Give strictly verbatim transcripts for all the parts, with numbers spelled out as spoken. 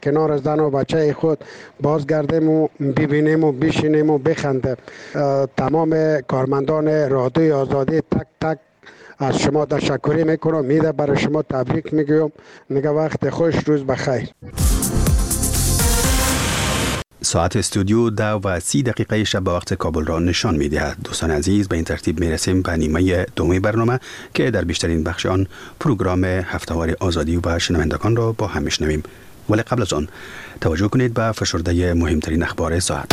کنار زن و بچه خود بازگردیم و ببینیم و بشینیم و بخندیم. تمام کارمندان رادیوی آزادی تک تک از شما تشکر میکنم. میده برای شما تبریک میگم. میگه وقت خوش، روز بخیر. ساعت استودیو ده و سی دقیقه شب به وقت کابل را نشان می‌دهد. دوستان عزیز، به این ترتیب میرسیم به نیمه دوم برنامه که در بیشترین بخش آن پروگرام هفته‌وار آزادی و شنوندگان را با هم میشنویم. ولی قبل از آن توجه کنید به فشرده مهمترین اخبار ساعت.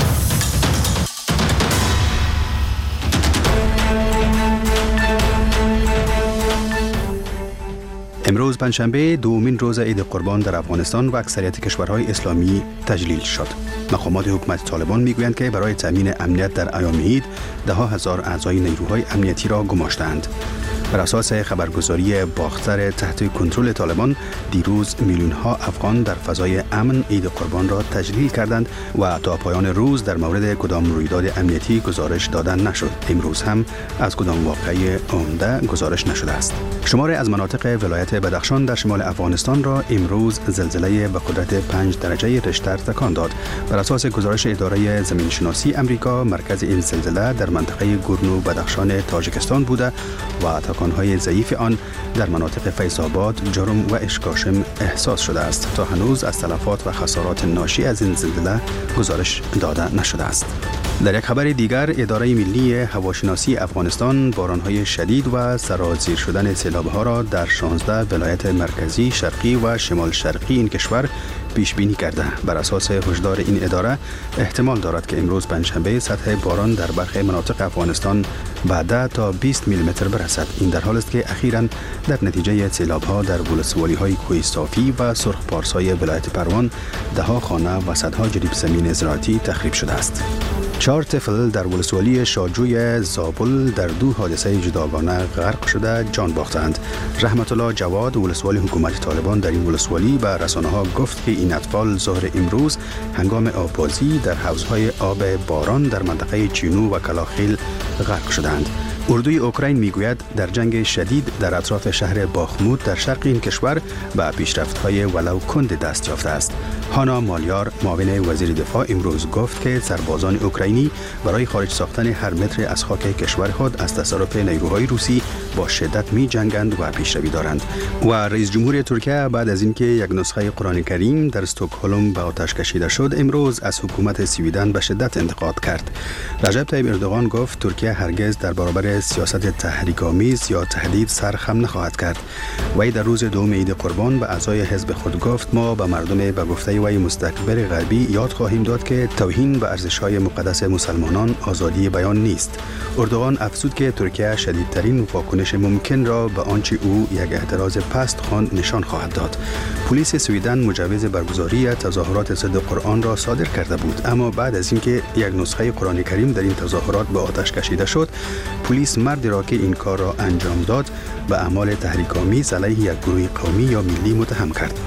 امروز پنجشنبه دومین روز عید قربان در افغانستان و اکثریت کشورهای اسلامی تجلیل شد. مقامات حکومت طالبان میگویند که برای تامین امنیت در ایام عید ده ها هزار اعضای نیروهای امنیتی را گماشتند. بر اساس خبرگزاری باختر تحت کنترل طالبان، دیروز میلیون ها افغان در فضای امن عید قربان را تجلیل کردند و تا پایان روز در مورد کدام رویداد امنیتی گزارش دادن نشد. امروز هم از کدام واقعه عمده گزارش نشده است. شماری از مناطق ولایت بدخشان در شمال افغانستان را امروز زلزله به قدرت پنج درجه ریشتر تکان داد. بر اساس گزارش اداره زمینشناسی امریکا، مرکز این زلزله در منطقه گورنو بدخشان تاجیکستان بوده و تکان‌های ضعیف آن در مناطق فیض‌آباد، جرم و اشکاشم احساس شده است. تا هنوز از تلفات و خسارات ناشی از این زلزله گزارش داده نشده است. در یک خبر دیگر، اداره ملی هواشناسی افغانستان باران‌های شدید و سرازیر شدن سیلاب‌ها را در شانزده ولایت مرکزی، شرقی و شمال شرقی این کشور پیش بینی کرده. بر اساس هشدار این اداره، احتمال دارد که امروز پنجشنبه سطح باران در برخی مناطق افغانستان به ده تا بیست میلیمتر برسد. این در حالی است که اخیراً در نتیجه سیلاب‌ها در ولسوالی‌های کوه صافی و سرخ پارسای ولایت پروان ده ها خانه و صدها جریب زمین زراعتی تخریب شده است. چهار طفل در ولسوالی شاجوی زابل در دو حادثه جداگانه غرق شده جان باختند. رحمت الله جواد، ولسوالی حکومت طالبان در این ولسوالی، به رسانه‌ها گفت که این اطفال ظهر امروز هنگام آببازی در حوضهای آب باران در منطقه چینو و کلاخیل غرق شدند. اردوی اوکراین میگوید در جنگ شدید در اطراف شهر باخموت در شرق این کشور به پیشرفت‌های ولو کند دست یافته است. هانا مالیار، معاون وزیر دفاع، امروز گفت که سربازان اوکراینی برای خارج ساختن هر متر از خاک کشور خود از تصرف نیروهای روسی با شدت می جنگند و پیشروی دارند. و رئیس جمهور ترکیه بعد از اینکه یک نسخه قرآن کریم در استکهلم به آتش کشیده شد، امروز از حکومت سوئیدن به شدت انتقاد کرد. رجب طیب اردوغان گفت ترکیه هرگز در برابر سیاست تحریک‌آمیز یا تهدید سر خم نخواهد کرد. وی در روز دوم عید قربان به اعضای حزب خود گفت ما به مردم به گفته وی مستکبر غربی یاد خواهیم داد که توهین به ارزش‌های مقدس مسلمانان آزادی بیان نیست. اردوغان افزود که ترکیه شدیدترین واکنش ممکن را به آنچه او یک اعتراض پست خواند نشان خواهد داد. پلیس سوئیدن مجوز برگزاری تظاهرات ضد قرآن را صادر کرده بود، اما بعد از اینکه یک نسخه قرآن کریم در این تظاهرات به آتش کشیده شد، پلیس مردی را که این کار را انجام داد به اعمال تحریک‌آمیز علیه یک گروه قومی یا ملی متهم کرد.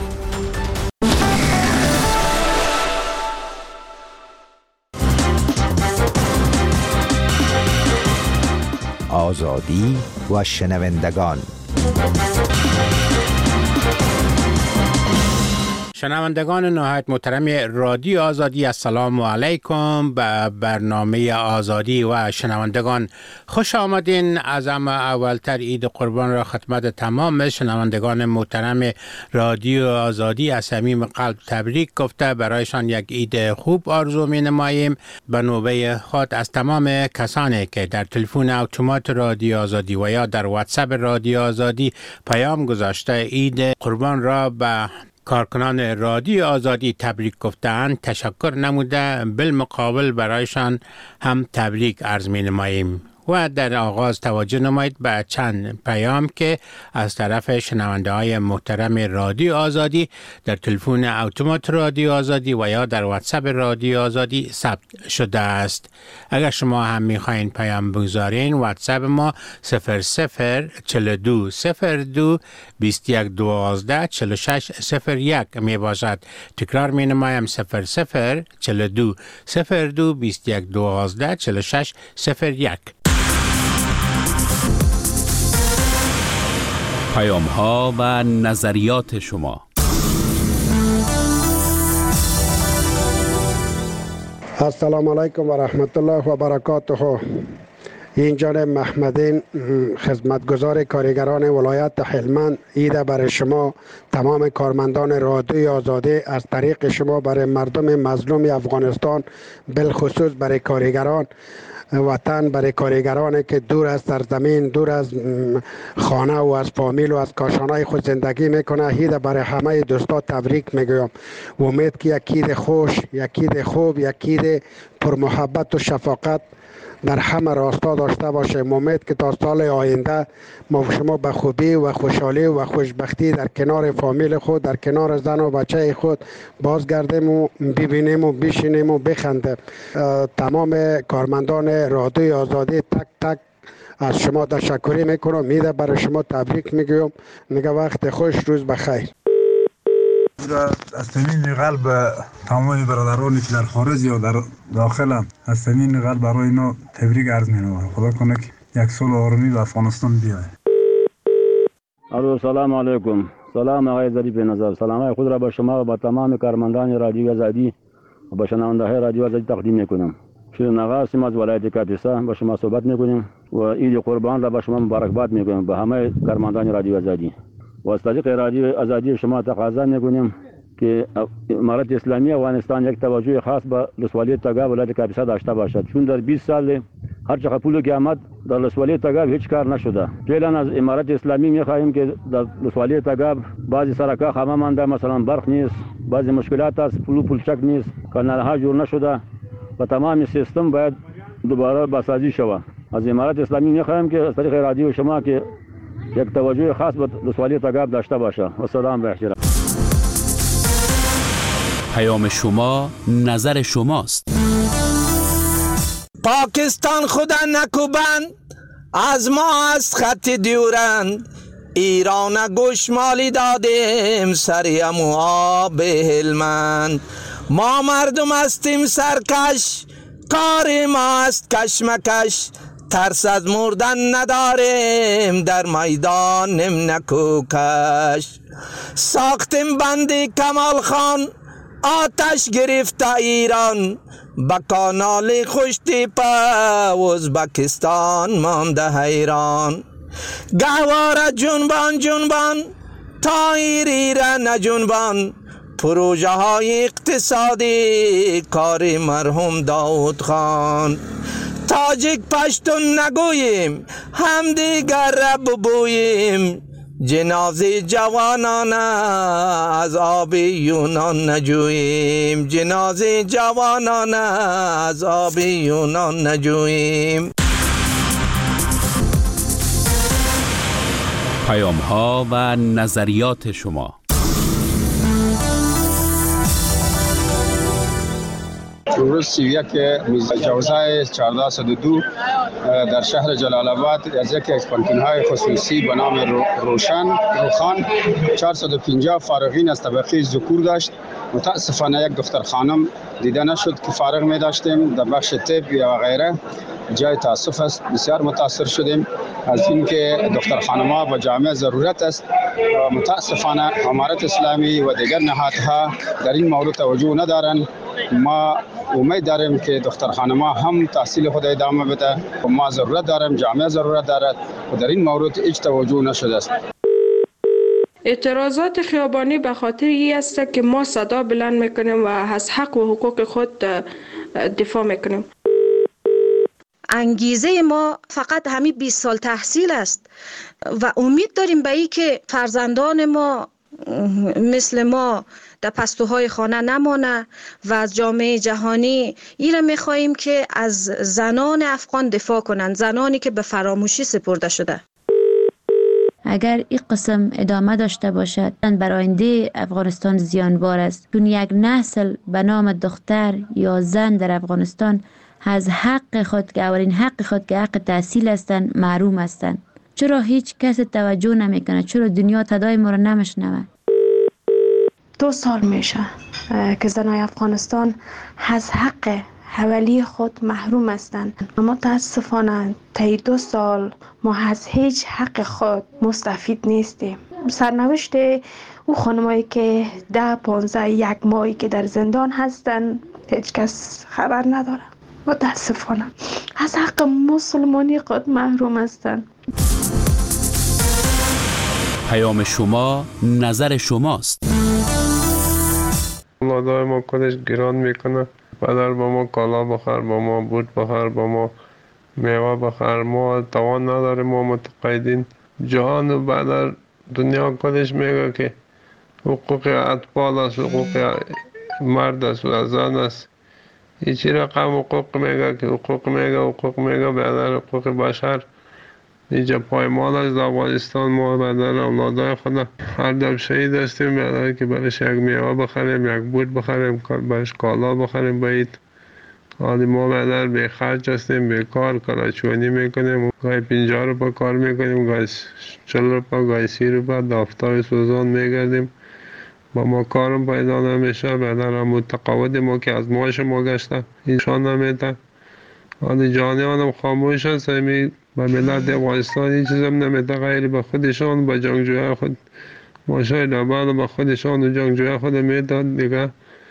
آزادی و شنوندگان. شنوندگان نهایت محترم رادیو آزادی، السلام علیکم. به برنامه آزادی و شنوندگان خوش آمدین. از اما اولتر عید قربان را خدمت تمام شنوندگان محترم رادیو آزادی از صمیم قلب تبریک گفته برایشان یک عید خوب آرزو می نماییم. به نوبه خود از تمام کسانی که در تلفن اتومات رادیو آزادی و یا در واتساپ رادیو آزادی پیام گذاشته عید قربان را به کارکنان رادیو آزادی تبریک گفتند تشکر نموده، بالمقابل برایشان هم تبریک عرض می نماییم. و در آغاز توجه نمایید به چند پیام که از طرف شنونده های محترم رادیو آزادی در تلفن اتومات رادیو آزادی و یا در واتساپ رادیو آزادی ثبت شده است. اگر شما هم میخواین پیام بگذارین، واتساپ ما صفر صفر چهل و دو صفر دو بیست و یک دوازده چهل و شش صفر یک می باشد. تکرار می نمایم صفر صفر چهل و دو صفر دو بیست و یک دوازده چهل و شش صفر یک. پیام ها و نظریات شما. السلام علیکم و رحمت الله و برکاته. این جانب محمدین، خدمتگزار کارگران ولایت هلمند، ایده برای شما تمام کارمندان رادیوی آزادی از طریق شما برای مردم مظلوم افغانستان، بالخصوص برای کارگران وطن، برای کارگرانی که دور از سرزمین، دور از خانه و از فامیل و از کاشانهای خود زندگی میکنه، ایده برای همه دوستا تبریک میگویم. امید که یکید خوش، یکید خوب، یکید پر محبت و شفقت در همه راستا داشته باشه. امید که تا سال آینده ما شما به خوبی و خوشحالی و خوشبختی در کنار فامیل خود، در کنار زن و بچه خود بازگردیم و ببینیم و بشینیم و بخندیم. تمام کارمندان رادیوی آزادی تک تک از شما تشکر میکنم. میده برای شما تبریک میگویم. میگه وقت خوش، روز بخیر. از صمیم قلب تمام برادرانی که در خارج یا در داخل هم از صمیم قلب برای اینا تبریک عرض می‌نمایم. خدا کنه که یک سال آرامی به افغانستان بیاید. الو، سلام علیکم. سلام آقای ظریف نظر. سلام خود را به شما و به تمام کارمندان رادیو آزادی و به شنونده‌های رادیو آزادی تقدیم می‌کنم. شیرین آقا سیم از ولایت کاپیسا با شما صحبت می‌کنیم و عید قربان را به شما مبارکباد می‌گویم به همه کارمندان رادیو آزادی. و از طریق رادیو آزادی شما تقاضا می‌کنیم که امارت اسلامی افغانستان یک توجه خاص به ولسوالی تگاب ولایت کاپیسا داشته باشد، چون در بیست سال هر چقدر پول که آمد در ولسوالی تگاب هیچ کار نشده. فعلا از امارت اسلامی می‌خواهیم که در ولسوالی تگاب بعضی سرک‌ها خامه مانده، مثلا برق نیست، بعضی مشکلات است، پول پولچک نیست، کانال‌ها جور نشده و تمام سیستم باید دوباره بسازی شود. از امارت اسلامی می‌خواهیم که از طریق رادیو شما که یک توجه خاص به ولسوالی تگاب داشته باشه. و سلام به احترام. پیام شما نظر شماست. پاکستان خدا نکوبند، از ما از خط دیورند، ایران گوشمالی دادیم سریم و آب هلمند. ما مردم هستیم سرکش، کار ما است کشمکش، ترس از مردن نداریم، در میدانم نکوکش. ساختیم بندی کمال خان، آتش گرفت ایران، با کانال خوشتی پا ازبکستان مانده حیران. گهواره جنبان جنبان، تایری را نجنبان، پروژه های اقتصادی کار مرحوم داود خان. تاجیک پشتون نگوییم، هم دیگر را ببوییم، جنازه جوانان از آب یونان نجوییم، جنازه جوانان از آب یونان نجوییم. پیام ها و نظریات شما. روز سی و یک جوزه چهارده صد و دو در شهر جلال آباد از یکی از پانتون‌های خصوصی به نام روشن روخان چهارصد و پنجاه فارغین از طبقه ذکور داشت. متاسفانه یک دختر خانم دیده نشد که فارغ می داشتیم در بخش طب و غیره. جای تاسف است، بسیار متاثر شدیم از اینکه دختر خانم‌ها با جامعه ضرورت است. متاسفانه امارت اسلامی و دیگر نهادها در این مورد توجه ندارند. ما امید داریم که دختر خانم‌ها هم تحصیل خود ادامه بده و ما ضرورت داریم، جامعه ضرورت دارد و در این مورد هیچ توجه نشده است. اعتراضات خیابانی به خاطر این است که ما صدا بلند میکنیم و از حق و حقوق خود دفاع میکنیم. انگیزه ما فقط همین بیست سال تحصیل است و امید داریم به این که فرزندان ما مثل ما در پستوهای خانه نمانه و از جامعه جهانی این را میخواییم که از زنان افغان دفاع کنند، زنانی که به فراموشی سپرده شده. اگر این قسم ادامه داشته باشد بر آینده افغانستان زیانبار است، چون یک نسل به نام دختر یا زن در افغانستان از حق خود که اولین حق خود که حق تحصیل هستند محروم هستند. چرا هیچ کس توجه نمیکنه؟ چرا دنیا صدای ما را نمیشنوه؟ دو سال میشه که زنای افغانستان از حق حوالی خود محروم هستند. اما متاسفانه طی دو سال ما از هیچ حق خود مستفید نیستیم. سرنوشت او خانمایی که ده پانزده یک ماهی که در زندان هستند هیچ کس خبر نداره. متاسفانه از حق مسلمانی خود محروم هستند. پیام شما نظر شماست. مادر ما خودش گران میکنه، پدر با ما کالا بخر، با ما بود بخر، با ما میوه بخر. ما توان نداریم، ما متقاعدین. جهان و بدر دنیا خودش میگه که حقوق اطفال است، حقوق مرد است و زن است. هیچی رقم حقوق میگه که حقوق میگه حقوق میگه بدر حقوق بشر. اینجا پایمال از افغانستان ما بدر اولادای خود هر دم شهید هستیم، بدر که برش یک میوه بخریم، یک بود بخریم، برش کالا بخریم باید. حالی ما بدر بی خرج هستیم، بی کار کلاچوانی میکنیم، گاهی پنجاه روپا کار میکنیم، گاهی چل روپا، گاهی سی روپا دافتای سوزان میگردیم. با ما کارم پیدا نمیشه، بدر هم متقاعد ما که از معاش ما گشته ایشان نمیده. حالی جانیانم خاموش هست، همی به ملت افغانستان این چیزم نمیده غیر به خودشان، به جنگجوی خود ماشای لبن به خودشان و جنگجوی خود میداد. دیگه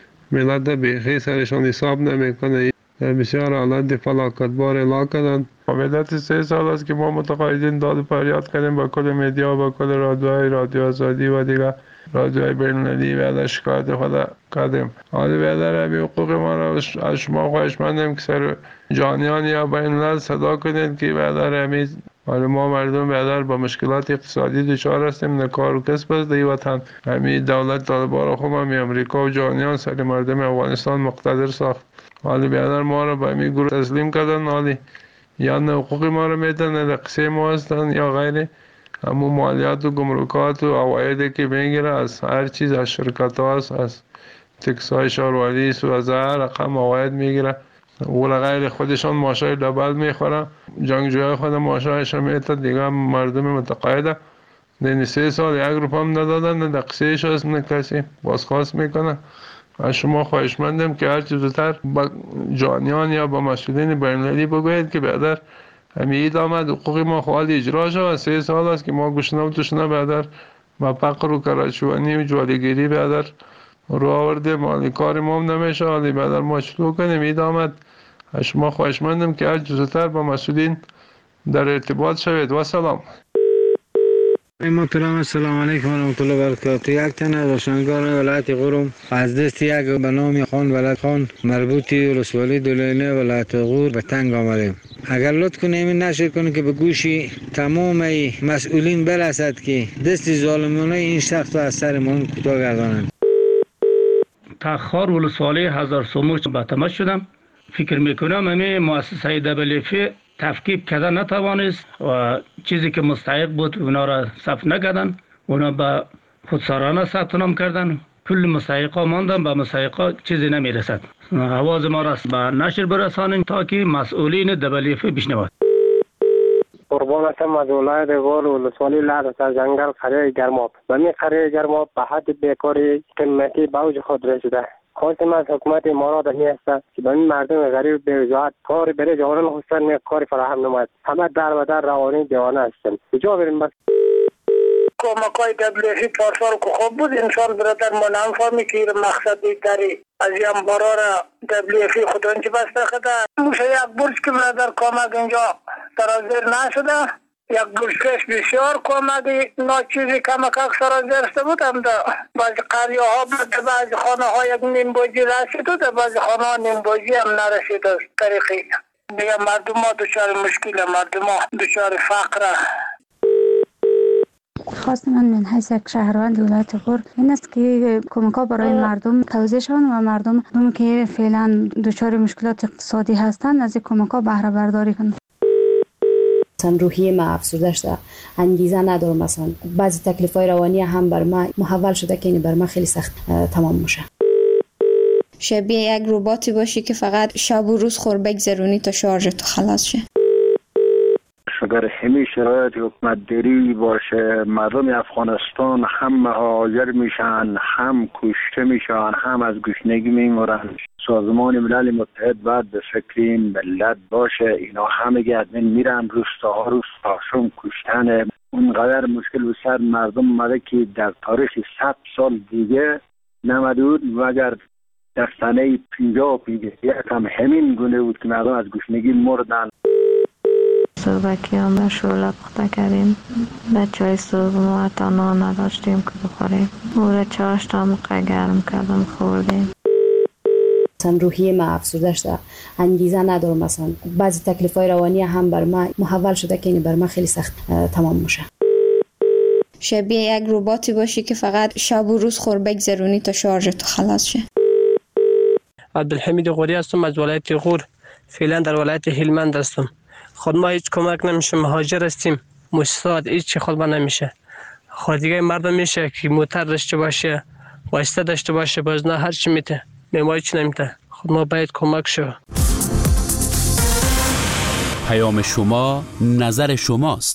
ملت بیخی سرشان حساب نمیکنه. بسیار حالت فلاکتبار اعلا کردن. مدت سه سال است که ما متقاعدین داد و فریاد کردیم با کل مدیا، با کل رادیوهای رادیو آزادی و دیگه رادیوهای بین‌المللی و شکایت خود کردیم. حالی بیادر همی حقوق ما را از شما خواهش مندیم که سر جانیان یا بین‌الملل صدا کنید که بیادر همی حالی ما مردم بیادر با مشکلات اقتصادی دچار هستیم، نه کار و کسب است در وطن. همی دولت طالبان خوب همی امریکا و جانیان سر مردم افغانستان مقتدر ساخت. حالی بیادر ما را به همی گروه تسلیم کردن. حالی یا نه حقوق ما را میدن، نه قصه ما هستن یا غیره. همو مالیات و گمرکات و عوایدی که میگیره از هر چیز، از شرکت ها است، از تکس های شهروندی است و از هر رقم عواید میگیره. و غیر خودشان ماشای دبل میخوره، جنگجوی خود ماشایش میته. دیگه مردم متقاعده دین سه سال یک روپا هم ندادن، نه دقیقش هست، نه کسی بازخواست میکنه. از شما خواهش مندم که هر چیز زودتر با جانیان یا با مسئولین بین‌المللی بگوید که بیادر همی اید آمد حقوق ما خواهد اجرا شد. سه سال است که ما گشنه و تشنه بیادر با فقر و کراچوانی و جوالگیری بیادر رو آورده. مالی کار ما هم نمیشه. حالی بیادر ما چطور کنیم؟ اید آمد. از شما خواهش مندم که هر جزتر با مسئولین در ارتباط شوید. و سلام. محترم السلام علیکم و رحمت الله و برکاته. یک تن از روشنگان ولایت غور از دست یک به نام خان ولد خان مربوطی ولسوالی دولینه ولایت غور به تنگ آمدیم. اگر لطف کنیم این نشر کنیم که به گوشی تمام مسئولین برسد که دست ظالمانه این شخص از سرمان کوتاه گردانند. تخار ولسوالی هزار سوموش به تماس شدم. فکر میکنم همه مؤسسه دبلیفی تفکیک کردن نتوانست و چیزی که مستحق بود اونا را ثبت نکردن، اونا به خودسرانه ثبت نام کردن. کل مستحقا ماندن، به مستحقا چیزی نمیرسد. آواز ما را به نشر برسانیم تا که مسئولین دبلیفی بشنوند. قربان هستم از ولایت غور ولسوالی لعل از جنگل قریه گرماب. به می قریه گرماب به حد بیکاری قیمتی به اوج خود رسیده. خواستم از حکومت امارات می است که به این مردم غریب بی‌وجاهت کاری برای جوانان خودشان می کاری فراهم نماید. همه در و در روانی دیوانه هستند. کجا بریم بس؟ کمکای دبلیفی پارسال که خوب بود انسان برادر ما نمی‌فهمی که مقصد دیگری از این بارا را دبلیفی خودانچه بسته خدا. موشه یک برج که برادر کمک اینجا سرازیر نشده. یک برشکش بسیار کمکی ناچیزی کمک اکثر از درسته بود هم دا بعضی قریه ها بود، بعضی خانه ها یک نیم بوجی رسید و بعضی خانه ها نیم بوجی هم نرسید از طریقی. دیگه مردم ها دچار مشکل، مردم ها دچار فقر. خواست من من حیث یک شهروند ولایت غور این است که کمک ها برای مردم توزیع شوند و مردم هم که فعلا دچار مشکلات اقتصادی هستند از این کمک ها بهره برداری کنند. مثلا روحیه ما افسرده شده، انگیزه ندارم، مثلا بعضی تکلیف‌های روانی هم بر ما محول شده که این بر ما خیلی سخت تمام میشه. شبیه یک رباتی باشی که فقط شب و روز خور بگذرونی تا شارژ تو خلاص شه. اگر همین شرایط حکومت داری باشه مردم افغانستان هم مهاجر میشن، هم کشته میشن، هم از گشنگی میمرن. سازمان ملل متحد باید به فکر این ملت باشه. اینا همه گردن میرن روستاها روستاشون کشتن. اونقدر مشکل و سر مردم اومده که در تاریخ صد سال دیگه نمدود و اگر در سنه پنجاه پنجاه یک هم همین گونه بود که مردم از گشنگی مردن. صبحکی هم به شوله پخته کردیم. به چای صبح ما حتی نان نداشتیم که بخوریم. او را چاش تا موقع گرم کردم خوردیم. مثلا روحیه ما افسرده شده، انگیزه ندارم. مثلا بعضی تکلیف‌های روانی هم بر ما محول شده که این بر ما خیلی سخت تمام میشه. شبیه یک رباتی باشی که فقط شب و روز خور بگذرونی تا شارژت خلاص شه. عبدالحمید غوری هستم از ولایت غور. فعلا در ولایت هلمند هستم. خود ما هیچ کمک نمیشه، مهاجر هستیم. مؤسسات هیچ خود ما نمیشه. خود دیگه مردم میشه که موتر داشته باشه، واسطه داشته باشه، باز نه هر چی میته. نمایی چی نمیته. خود ما باید کمک شو. پیام شما نظر شماست.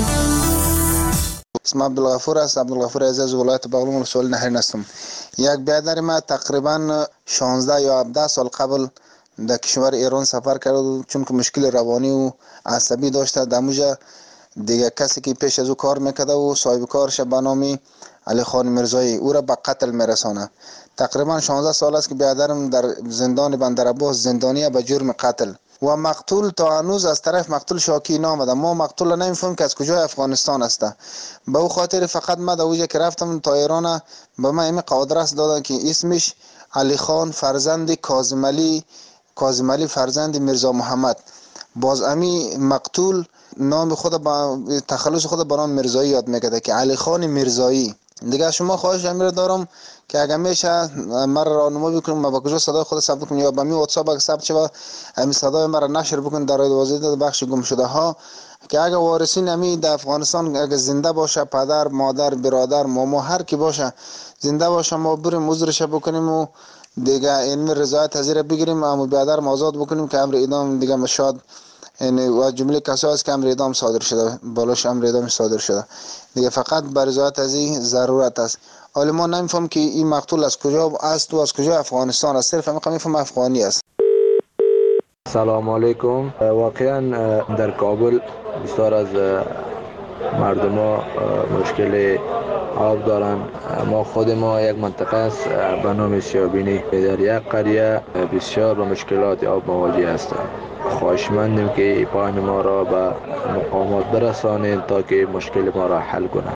اسم عبدالغفور است. عبدالغفور عزیز ولایت بغلان ولسوالی نهرین هستم. یک برادر ما تقریبا شانزده یا هفده سال قبل در کشور ایران سفر کرد، چون که مشکل روانی و عصبی داشته. دموجه دیگه کسی که پیش از او کار میکرده و صاحب کارش به نام علی خان میرزایی او را به قتل میرسانه. تقریبا شانزده سال است که برادرم در زندان بندرعباس زندانی به جرم قتل و مقتول تا هنوز از طرف مقتول شاکی نامده. ما مقتول نمیفهمیم که از کجای افغانستان است. به او خاطر فقط ما در اوجه که رفتم تا ایران به من این قادرس دادن که اسمش علی خان فرزند کاظم علی کاظم علی فرزند میرزا محمد. باز امی مقتول نام خود با تخلص خود به نام میرزایی یاد میکرده که علی خان میرزایی. دیگه شما خواهش امیر دارم که اگر میشه مرا راهنمایی بکنم ما با کجا صدای خود ثبت کنم یا با می واتساپ اگه ثبت شه همین صدای مرا نشر بکن در واسطه بخش گم شده ها، که اگر وارثین امی در افغانستان اگر زنده باشه، پدر مادر برادر ماما هر کی باشه زنده باشه، ما بریم عذرش بکنیم و دیگه این رضایت حاضر بگیریم، اما برادر آزاد بکنیم که امر اعدام دیگه مشاد یعنی و جمله کسایی است که امر اعدام صادر شده، بالاش امر اعدام صادر شده دیگه. فقط بر رضایت از این ضرورت است. حالا ما نمیفهم که این مقتول از کجا است و از کجا افغانستان است، صرف میخوام میفهم افغانی است. سلام علیکم. واقعا در کابل بسیار از مردم ها مشکل آب دارن. ما خود ما یک منطقه است به نام سیابینی، در یک قریه بسیار با مشکلات آب مواجه هستند. خواهشمندیم که پایین ما را به مقامات برسانید تا که مشکل ما را حل کنند.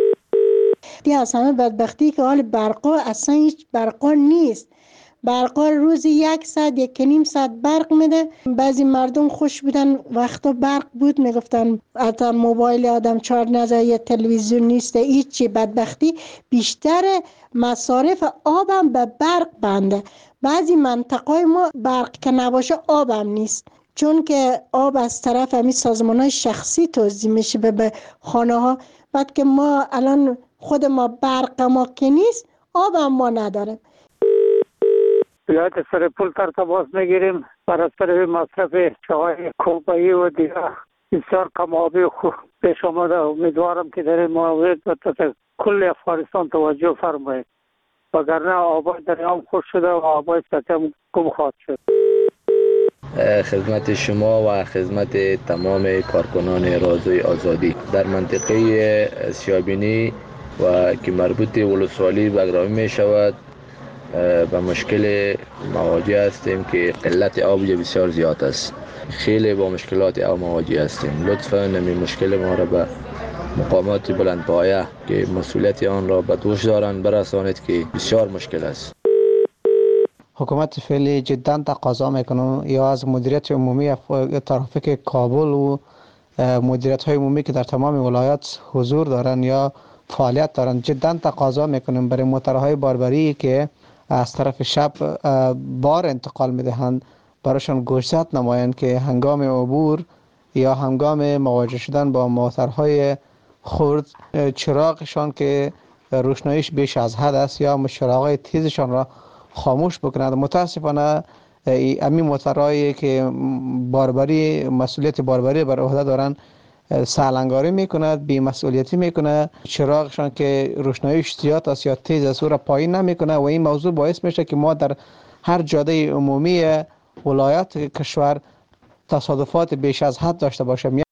دی از همه بدبختی که حال برقا اصلا هیچ برقا نیست. برقا روزی یک ساعت یک نیم ساعت برق میده. بعضی مردم خوش بودن وقتا برق بود میگفتن حتی موبایل آدم چارج نزد یا تلویزیون نیست. هیچی بدبختی بیشتر مصارف آبم به برق بنده. بعضی منطقه ما برق که نباشه آبم نیست، چون که آب از طرف همین سازمان‌های شخصی توزیع میشه به خانه ها. بعد که ما الان خود ما برق ما که نیست، آب هم ما نداریم. بیاد سر پول ترتباس میگیریم برای سر مصرف چای کوبایی و دیگه بسیار کم آبی خوب پیش آمده. امیدوارم که در این مورد کل افغانستان توجه فرمایید، وگرنه آبای دریام خوش شده و آبای سطح هم گم خواهد شد. خدمت شما و خدمت تمام کارکنان رادیوی آزادی در منطقه سیابینی و که مربوط ولسوالی بگرامی می شود به مشکل مواجه هستیم که قلت آب بسیار زیاد است. خیلی با مشکلات آب مواجه هستیم. لطفاً این مشکل ما را به مقامات بلندپایه که مسئولیت آن را به دوش دارند برسانید که بسیار مشکل است. حکومت فعلی جدا تقاضا میکنه یا از مدیریت عمومی ترافیک کابل و مدیریت های عمومی که در تمام ولایات حضور دارن یا فعالیت دارن، جدا تقاضا میکنیم برای موترهای باربری که از طرف شب بار انتقال میدهند براشون گوشزد نمایند که هنگام عبور یا هنگام مواجه شدن با موترهای خرد چراغشان که روشناییش بیش از حد است یا چراغهای تیزشان را خاموش بکنند. متاسفانه امی موترهایی که باربری مسئولیت باربری بر عهده دارند سالنگاری میکند، بی مسئولیتی میکنه، چراغشان که روشناییش زیاد است یا تیز است او را پایین نمیکنه و این موضوع باعث میشه که ما در هر جاده عمومی ولایت کشور تصادفات بیش از حد داشته باشیم.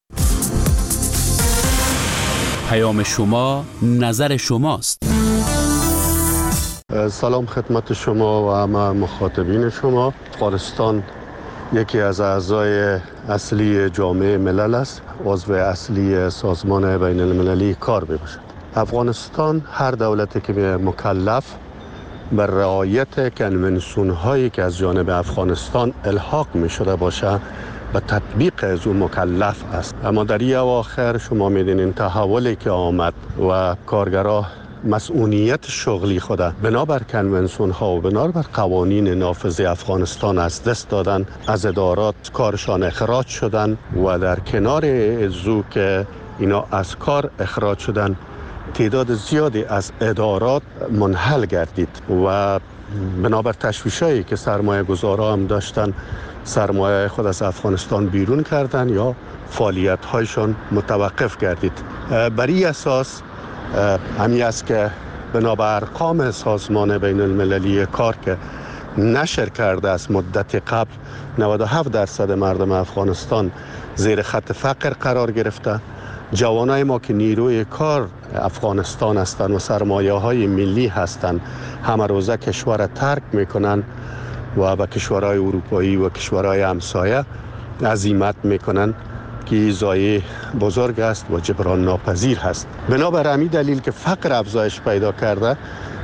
پیام شما نظر شماست. سلام خدمت شما و همه مخاطبین شما. افغانستان یکی از اعضای اصلی جامعه ملل است، عضو اصلی سازمان بین المللی کار می باشد. افغانستان هر دولتی که مکلف بر رعایت کنونسیون هایی که از جانب افغانستان الحاق می شده باشه به تطبیق از اون مکلف است. اما در این اواخر شما می‌بینید تحولی که آمد و کارگرها مسئولیت شغلی خود بنابر کنونسیون ها و بنابر قوانین نافذ افغانستان از دست دادن، از ادارات کارشان اخراج شدن و در کنار ازو که اینا از کار اخراج شدن تعداد زیادی از ادارات منحل گردید و بنابر تشویشایی که سرمایه گذارا هم داشتن سرمایه خود از افغانستان بیرون کردن یا فعالیت هایشان متوقف گردید. بر این اساس همی است که بنابر ارقام سازمان بین المللی کار که نشر کرده از مدت قبل نود و هفت درصد مردم افغانستان زیر خط فقر قرار گرفته. جوانای ما که نیروی کار افغانستان هستند و سرمایه های ملی هستند همه روزه کشور ترک میکنن و به کشورهای اروپایی و کشورهای همسایه عزیمت میکنن که ضایعه بزرگ است و جبران ناپذیر هست. بنابر همین دلیل که فقر افزایش پیدا کرده،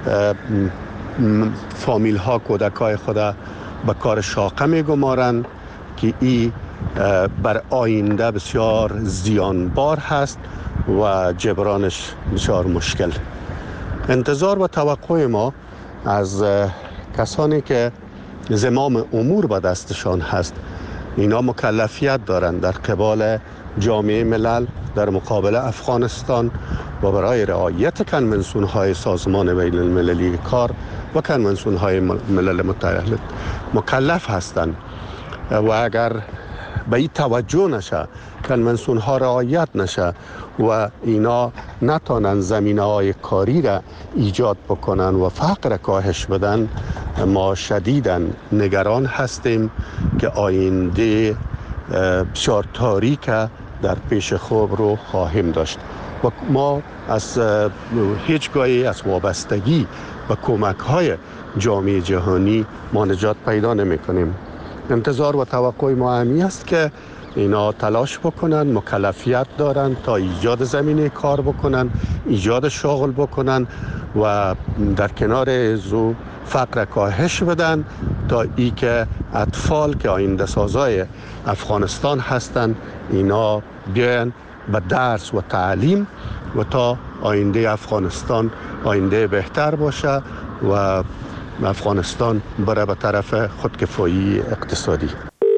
فامیل ها کودک های خود به کار شاقه میگمارند که این بر آینده بسیار زیانبار هست و جبرانش بسیار مشکل. انتظار و توقع ما از کسانی که زمام امور به دستشان هست، اینا مکلفیت دارند در قبال جامعه ملل در مقابل افغانستان و برای رعایت کنونسیون های سازمان بین المللی کار و کنونسیون های ملل متحد مکلف هستند و اگر به این توجه نشه، کنونسیون ها رعایت نشه و اینا نتانن زمینه های کاری را ایجاد بکنن و فقر کاهش بدن، ما شدیداً نگران هستیم که آینده بسیار تاریک در پیش خوب رو خواهیم داشت و ما از هیچگاهی از وابستگی و کمک های جامعه جهانی ما نجات پیدا نمی کنیم. انتظار و توقع ما همی است که اینا تلاش بکنن، مکلفیت دارن تا ایجاد زمینه کار بکنن، ایجاد شغل بکنن و در کنار ازو فقر کاهش بدن تا ای که اطفال که آینده سازای افغانستان هستن اینا بیان به درس و تعلیم و تا آینده افغانستان آینده بهتر باشه و افغانستان بره به طرف خودکفایی اقتصادی.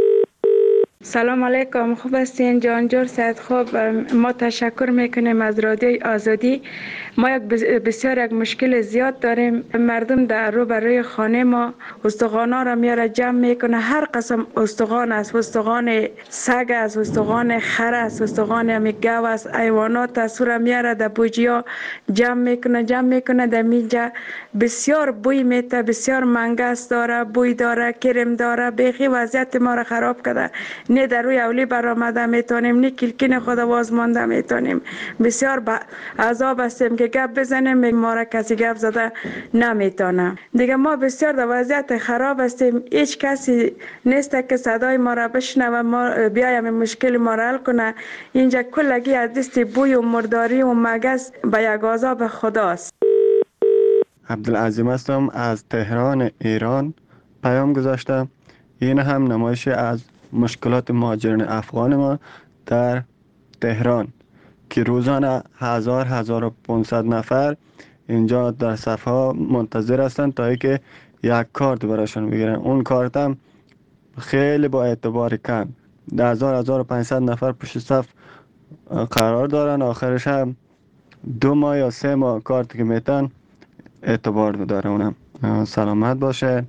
سلام علیکم، خوب هستین جانجور سید؟ خوب، ما تشکر میکنیم از رادیوی آزادی. ما یک بسیار یک مشکل زیاد داریم. مردم در رو برای خانه ما استخوانا را میاره جمع میکنه، هر قسم استخوان است، استخوان سگ است، استخوان خر است، استخوان همی گاو است، حیوانات است، را میاره در بوجیا جمع میکنه جمع میکنه در میجا. بسیار بوی میته، بسیار منگس داره، بوی داره، کرم داره، بیخی وضعیت ما را خراب کرده. نه در روی اولی برآمده میتونیم، نه کلکین خود واز مانده میتونیم. بسیار با عذاب هستیم که گپ بزنیم، ما را کسی گپ زده نمیتونه. دیگه ما بسیار در وضعیت خراب هستیم، هیچ کسی نیست که صدای ما را بشنوه و ما بیایم مشکل ما را حل کنه. اینجا کلگی از دست بوی و مرداری و مگس به یک عذاب خداست. عبدالعظیم هستم از تهران ایران. پیام گذاشتم. این هم نمایش از مشکلات مهاجرین افغان ما در تهران که روزانه هزار هزار و پانصد نفر اینجا در صفحه منتظر هستند تا اینکه یک کارت براشون بگیرن. اون کارت هم خیلی با اعتبار کم، هزار هزار و پانصد نفر پشت صف قرار دارن. آخرش هم دو ماه یا سه ماه کارت که میتن اعتبار داره. اونم سلامت باشه.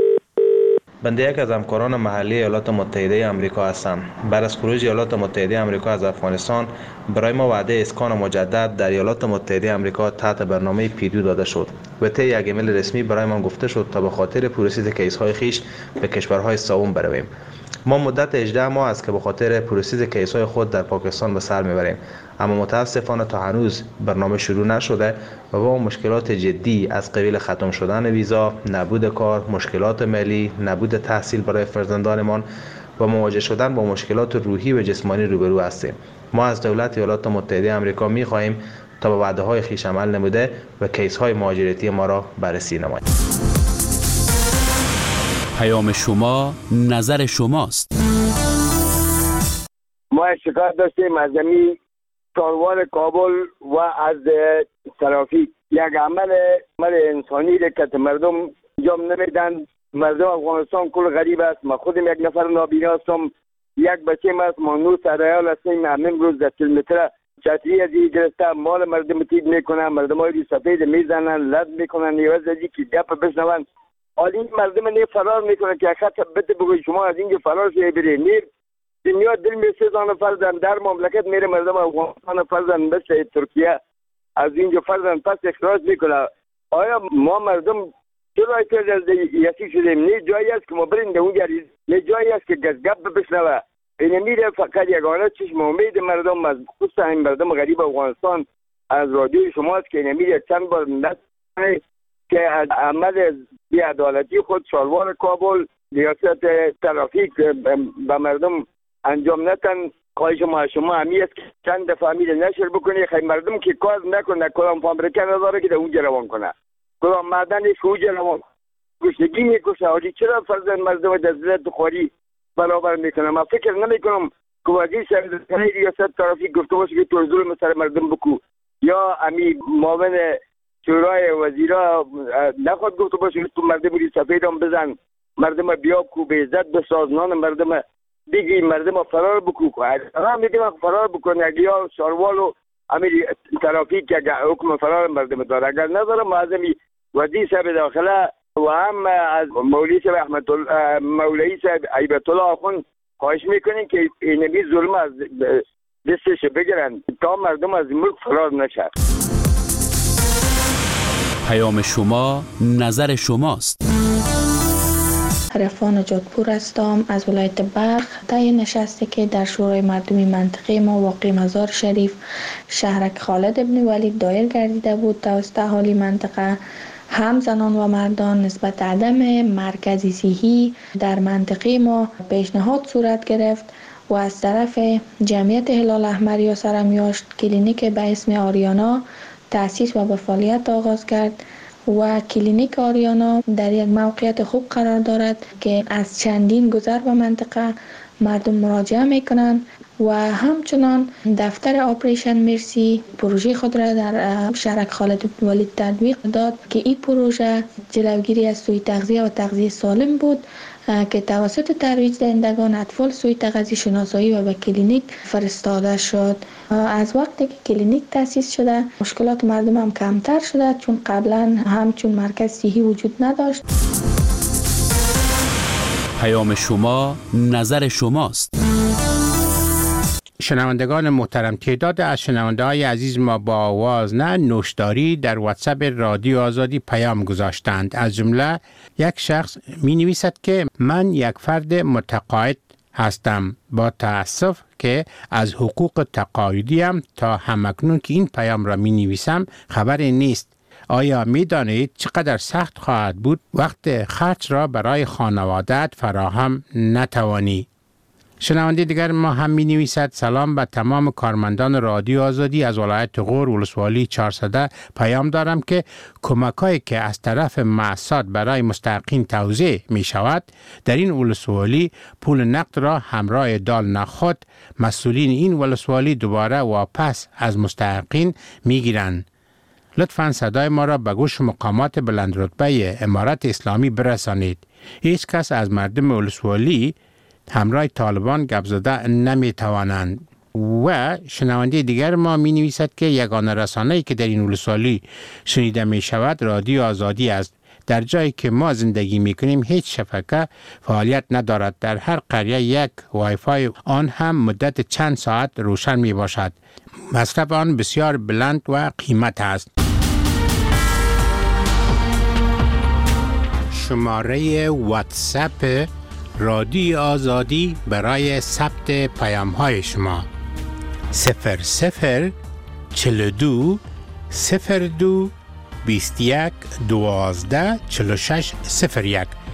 بنده یک از همکاران محلی ایالات متحده آمریکا هستم. بعد از خروج ایالات متحده آمریکا از افغانستان برای ما وعده اسکان مجدد در ایالات متحده آمریکا تحت برنامه پیدو داده شد و طی یک ایمیل رسمی برای ما گفته شد تا به خاطر پررسید کیس‌های خیش به کشورهای سوم برویم. ما مدت هجده ماه است که به خاطر پروسس کیس‌های خود در پاکستان به سر میبریم، اما متاسفانه تا هنوز برنامه شروع نشده و با مشکلات جدی از قبیل ختم شدن ویزا، نبود کار، مشکلات مالی، نبود تحصیل برای فرزندانمان و مواجه شدن با مشکلات روحی و جسمانی روبرو هستیم. ما از دولت ایالات متحده آمریکا می‌خواهیم تا به وعده‌های خویش عمل نموده و کیس‌های مهاجرتی ما را بررسی نماید. پیام شما نظر شماست. ما شکایت داشتیم از زمین چاروان کابل و از ترافیک. یک عمل عمل انسانی را که مردم انجام نمیدن. مردم افغانستان کل غریب است. ما خودم یک نفر نابینا هستم، یک بچه است، ما نو سرایال هستیم. همین روز در کیلومتر چتری از این گرفته مال مردم تید میکنن، مردم های سفید میزنن، لد میکنن، یواز از این که گپ بشنون. حالا این مردم نه فرار میکنه که خط بده بگوی شما از اینجا فرار شوی بری. نیر دنیا دل میسوزانه فرزن در مملکت میره مردم افغانستان فرزن مثل ترکیه از اینجا فرزن پس اخراج میکنه. آیا ما مردم چرا که یکی شدیم؟ نه جایی است که ما بریم در اونجا، نه جایی است که گپ بشنوه. این میره فقط یگانه چشم امید مردم از خصوصا این مردم غریب افغانستان از رادیوی شماست که این میره چند بار نست که از عمل بی‌عدالتی خود شاروان کابل ریاست ترافیک به مردم انجام نتن. خواهش ما شما همی است که چند دفعه میره نشر بکنی خیلی مردم که کار نکنه، کدام فابریکه نداره که در اونجا روان کنه، کدام معدنش اونجا روان گشنگی میکشه. حالی چرا فرزند مردم در ذلت خواری برابر میکنه؟ من فکر نمیکنم که وزیر سرزنی ریاست ترافیک گفته باشه که تو ظلم سر مردم بکو، یا امی معاون شورای وزیرا نخواد گفته باشه تو مردم ری سفید هم بزن، مردم بیا کو به عزت بساز، نان مردم دیگه مردم فرار بکو. هم میگه فرار بکنه اگه یا شاروال و امی ترافیک که حکم فرار مردم داره، اگر نداره معظمی وزیر صاحب داخله و هم از مولوی صاحب احمد الله مولوی صاحب عیبت الله آخوند خواهش میکنین که اینمی ظلم از دستش بگیرن تا مردم از ملک فرار نشه. پیام شما نظر شماست. عرفان جادپور هستم از ولایت بلخ. طی نشستی که در شورای مردمی منطقه ما واقع مزار شریف شهرک خالد ابن ولید دایر گردیده بود توسط اهالی منطقه، هم زنان و مردان نسبت عدم مرکزی صحی در منطقه ما پیشنهاد صورت گرفت و از طرف جمعیت هلال احمر یا سرمیاشت کلینیک به اسم آریانا تأسیس و به فعالیت آغاز کرد و کلینیک آریانا در یک موقعیت خوب قرار دارد که از چندین گذر به منطقه مردم مراجعه میکنند و همچنان دفتر آپریشن مرسی پروژه خود را در شهرک خالد بن ولید تطبیق داد که این پروژه جلوگیری از سوء تغذیه و تغذیه سالم بود که توسط ترویج دهندگان اطفال سوء تغذیه شناسایی و به کلینیک فرستاده شد. از وقتی که کلینیک تأسیس شده مشکلات مردم هم کمتر شده، چون قبلا همچون مرکز صحی وجود نداشت. پیام شما نظر شماست. شنوندگان محترم، تعداد از شنونده های عزیز ما با آواز نه نوشداری در واتساپ رادیو آزادی پیام گذاشتند. از جمله یک شخص می نویسد که من یک فرد متقاعد هستم، با تأسف که از حقوق تقاعدیم تا همکنون که این پیام را می نویسم خبری نیست. آیا می دانید چقدر سخت خواهد بود وقت خرج را برای خانواده‌ات فراهم نتوانی؟ شنونده دیگر ما هم می نویسد سلام به تمام کارمندان رادیو آزادی از ولایت غور ولسوالی چهارصد پیام دارم که کمک‌هایی که از طرف مؤسسات برای مستحقین توزیع می شود در این ولسوالی پول نقد را همراه دال نخود مسئولین این ولسوالی دوباره واپس از مستحقین می گیرند. لطفاً صدای ما را به گوش مقامات بلند رتبه امارت اسلامی برسانید. هیچ کس از مردم ولسوالی همراه طالبان گپ زده نمی توانند. و شنونده دیگر ما می نویسد که یگانه رسانه‌ای که در این ولسوالی شنیده می شود رادیو آزادی است. در جایی که ما زندگی می کنیم هیچ شبکه فعالیت ندارد. در هر قریه یک وای فای آن هم مدت چند ساعت روشن می باشد. مصرف آن بسیار بلند و قیمت است. شماره واتساپ رادیو آزادی برای ثبت پیام های شما. صفر صفر چل دو صفر دو بیست یک دوازده چل و شش صفر یک